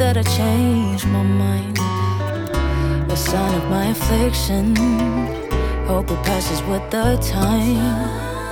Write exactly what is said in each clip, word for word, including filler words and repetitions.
that I changed my mind. A sign of my affliction. Hope it passes with the time.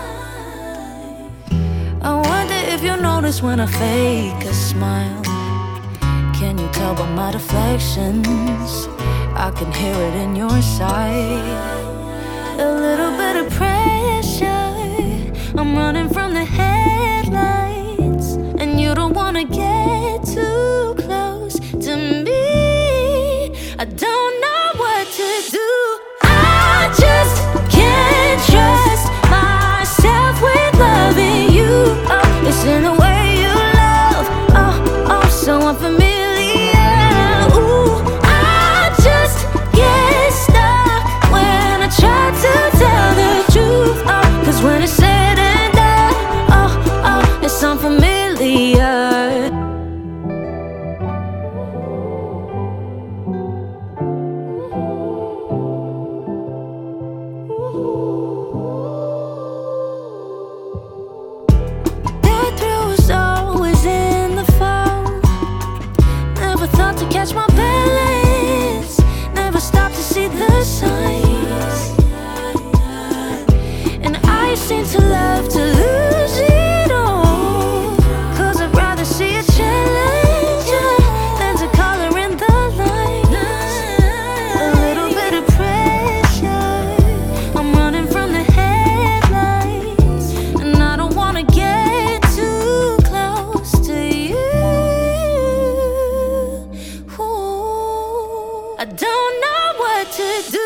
I wonder if you notice when I fake a smile. Can you tell by my deflections? I can hear it in your sight. A little bit of pressure. I'm running from the headlights, and you don't wanna get too close to me. I don't know what to do. I just can't trust myself with loving you. Oh, it's in the way you love. Oh, oh, so unfamiliar. Ooh, I just get stuck when I try to tell the truth. Oh, 'cause when it's said and done, oh, oh, it's unfamiliar. To catch my balance, never stop to see the signs. And I seem to love to lose it all, 'cause I'd rather see a challenger than to color in the lines. A little bit of pressure. I'm running from the headlights, and I don't wanna get too close to you. I don't know what to do.